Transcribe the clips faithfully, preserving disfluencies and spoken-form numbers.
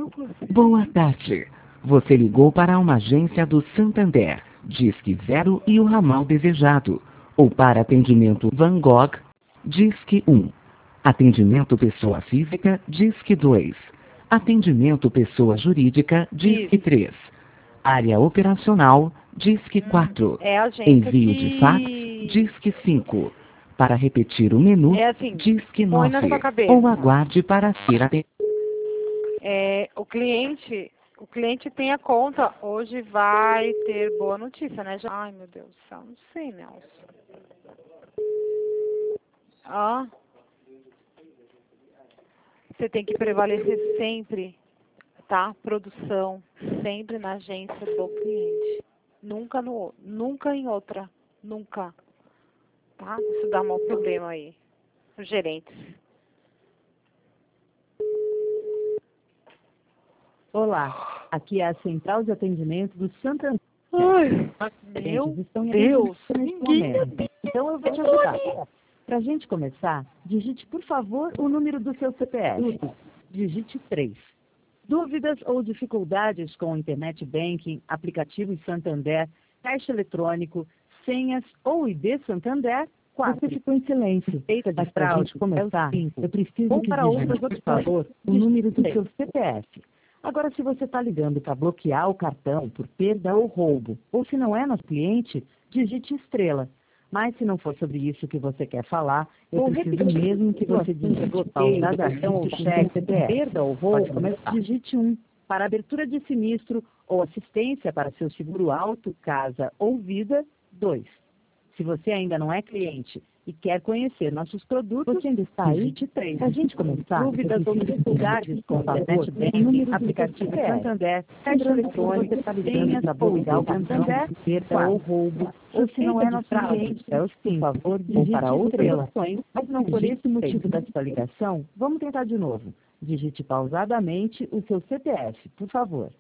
Boa tarde. Você ligou para uma agência do Santander, Disque Zero e o ramal desejado. Ou para atendimento Van Gogh, Disque um. Atendimento pessoa física, Disque dois. Atendimento pessoa jurídica, Disque três. Área operacional, Disque quatro. É a agência Envio que... de fax, Disque cinco. Para repetir o menu, É assim, Disque põe na nove. sua cabeça. Ou aguarde para ser atendido. É, o cliente, o cliente tem a conta, hoje vai ter boa notícia, né? Já- Ai, meu Deus do céu, não sei, Nelson. Ah, você tem que prevalecer sempre, tá? Produção, sempre na agência do cliente. Nunca no, nunca em outra, nunca, tá? Isso dá um problema aí, os gerentes. Olá, aqui é a Central de Atendimento do Santander. Ai, Os meu clientes estão em Deus, atendimento nesse ninguém momento. Então eu vou te ajudar. Para a gente começar, digite, por favor, o número do seu C P F. Digite três. Dúvidas ou dificuldades com o Internet Banking, aplicativo Santander, caixa eletrônico, senhas ou I D Santander? quatro. Você ficou em silêncio. Feita de fraude, começar, eu preciso Ou que para digite, outras por opções. favor, o número do seu C P F. Agora, se você está ligando para bloquear o cartão por perda ou roubo, ou se não é nosso cliente, digite estrela. Mas se não for sobre isso que você quer falar, eu Vou preciso repetir. mesmo que você digite bloqueio pausado do cartão ou cartão, cheque, perda ou roubo, pode começar. Digite um. Para abertura de sinistro ou assistência para seu seguro auto, casa ou vida, dois. Se você ainda não é cliente e quer conhecer nossos produtos, você ainda está aí? Digite três. Para a gente começar, Dúvidas ou dificuldades com o Internet Banking, aplicativo Santander, caixa eletrônico, senhas ou I D Santander, perda ou roubo, ou se não é nosso cliente, é o sim, por favor, ou para outras opções, mas não por esse motivo da sua ligação, vamos tentar de novo. Digite pausadamente o seu C P F, por favor.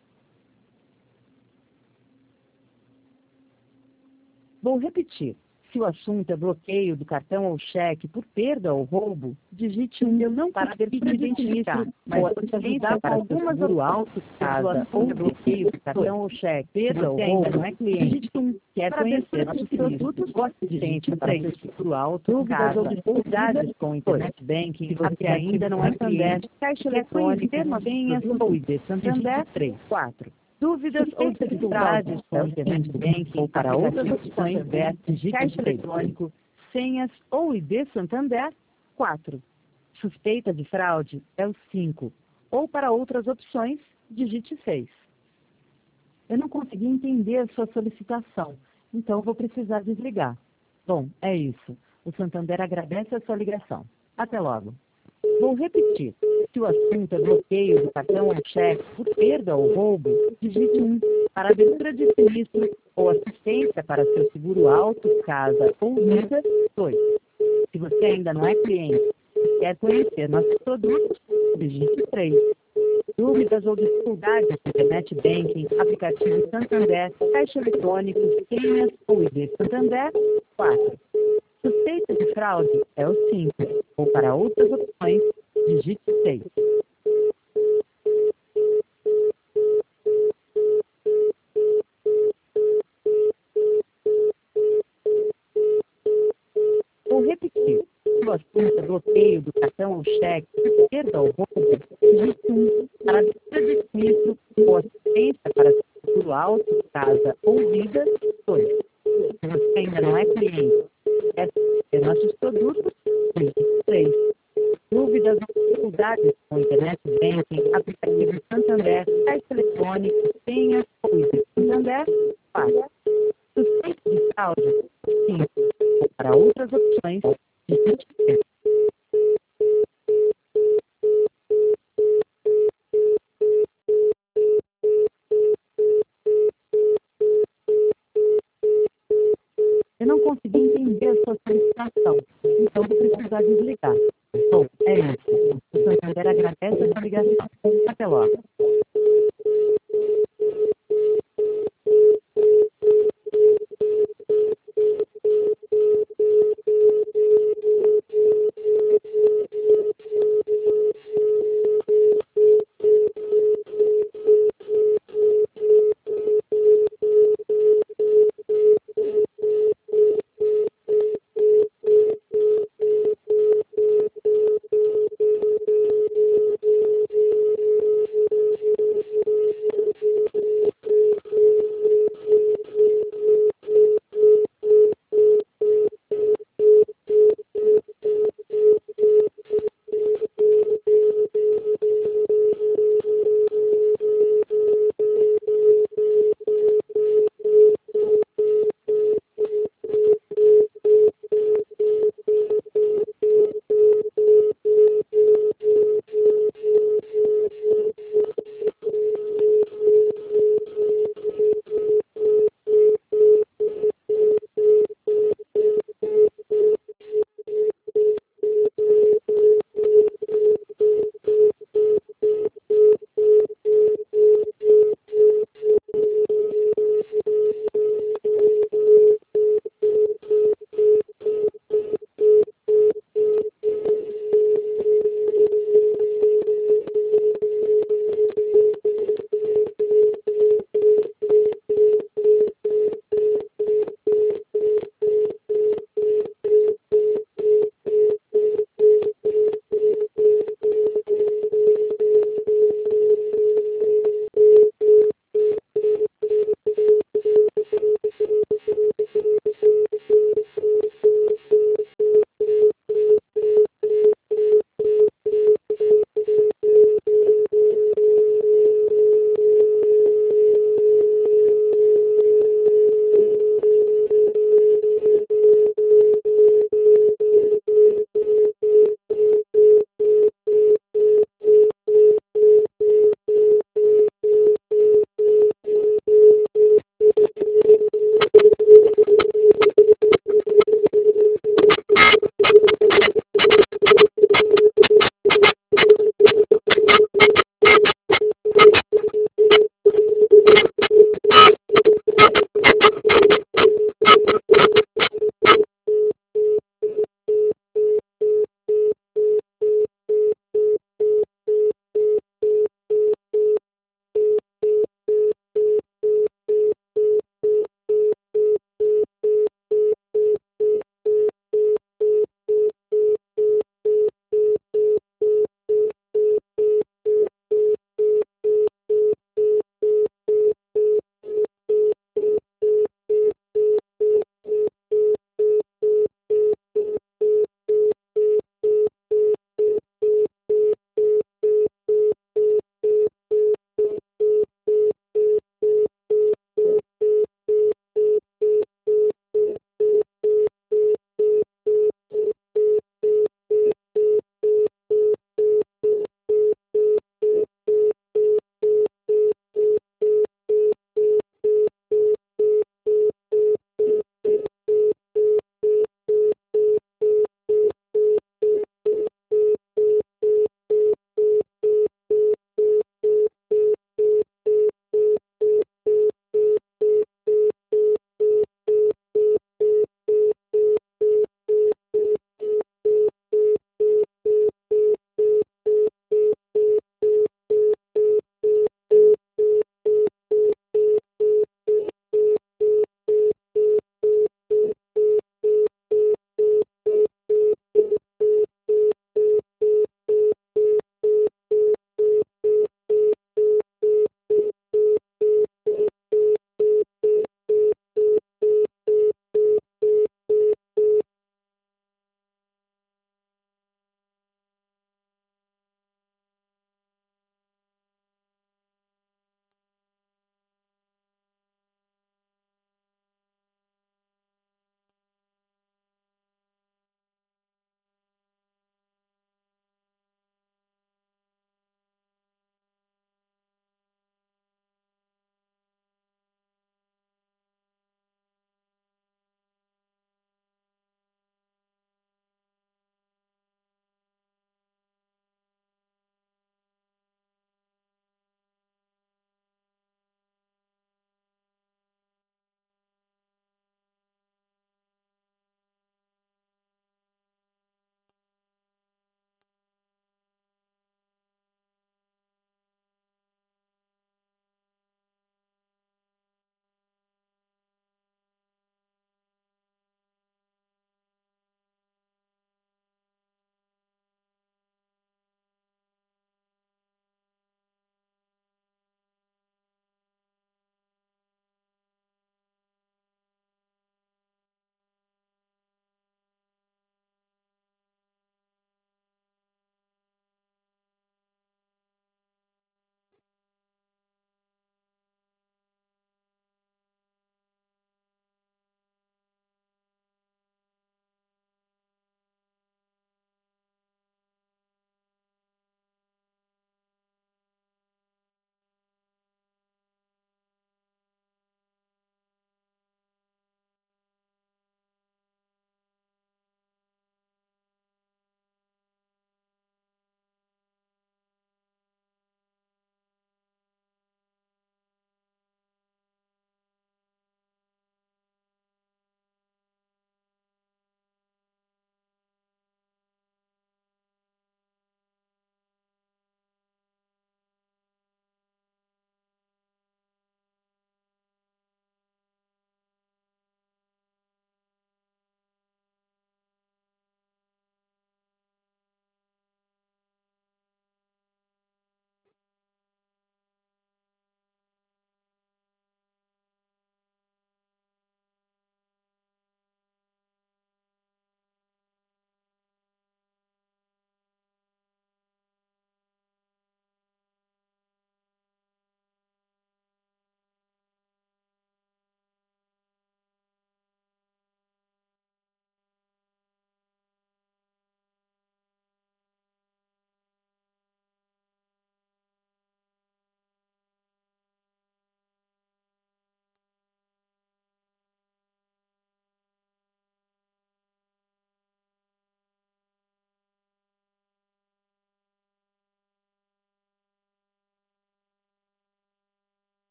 Vou repetir. Se o assunto é bloqueio do cartão ou cheque por perda ou roubo, digite um. Eu não para abertura de sinistro, mas vou te ajudar para algumas seguro alto, casa ou bloqueio do cartão ou cheque, perda ou roubo, não é cliente. Digite um. Quer conhecer nossos produtos? Digite para seu seguro alto, casa ou dificuldades com Internet Banking, se você ainda não é cliente, caixa eletrônico, senhas ou I D Santander, três, quatro. Dúvidas ou dificuldades com o Internet Banking ou para outras opções, caixa eletrônico, senhas ou I D Santander, quatro. Suspeita de fraude é o cinco. Ou para outras opções, digite seis. Eu não consegui entender a sua solicitação, então vou precisar desligar. Bom, é isso. O Santander agradece a sua ligação. Até logo. Vou repetir. Se o assunto é bloqueio do cartão ou cheque por perda ou roubo, digite um. Para abertura de sinistro ou assistência para seu seguro auto, casa ou vida, dois. Se você ainda não é cliente e quer conhecer nossos produtos, digite três. Dúvidas ou dificuldades com Internet Banking, aplicativo Santander, caixa eletrônico, senhas ou I D Santander, quatro. Suspeita de fraude é o cinco. Ou para outras opções, digite seis. Vou repetir. Se o assunto é bloqueio do cartão ou cheque, perda ou roubo, digite um. Para abertura de sinistro ou assistência para seguro auto, casa ou vida, dois. Se você ainda não é cliente, quer conhecer nossos produtos, digite três. Dúvidas ou dificuldades com Internet Banking, aplicativo Santander, caixa eletrônico, senhas ou I D Santander, quatro. Suspeito de fraude, cinco. Ou para outras opções, digite seis. Eu não consegui entender a sua solicitação, então vou precisar desligar. Bom, é isso. O Santander agradece a sua ligação. Até logo.